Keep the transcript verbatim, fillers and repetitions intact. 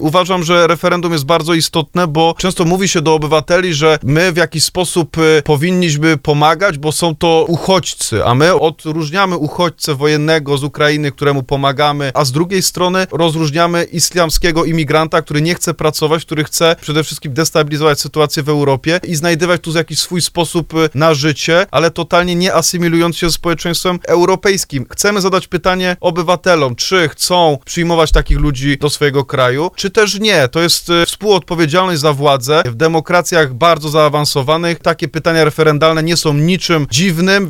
Uważam, że referendum jest bardzo istotne, bo często mówi się do obywateli, że my w jakiś sposób y, powinniśmy pomagać, bo są to uchodźcy, a my odróżniamy uchodźcę wojennego z Ukrainy, któremu pomagamy, a z drugiej strony rozróżniamy islamskiego imigranta, który nie chce pracować, który chce przede wszystkim destabilizować sytuację w Europie i znajdywać tu jakiś swój sposób y, na życie, ale totalnie nie asymilując się ze społeczeństwem europejskim. Chcemy zadać pytanie obywatelom, czy chcą przyjmować takich ludzi do swojego kraju, czy też nie. To jest y, współodpowiedzialność za władzę. W demokracjach bardzo zaawansowanych takie pytania referendalne nie są niczym dziwnym.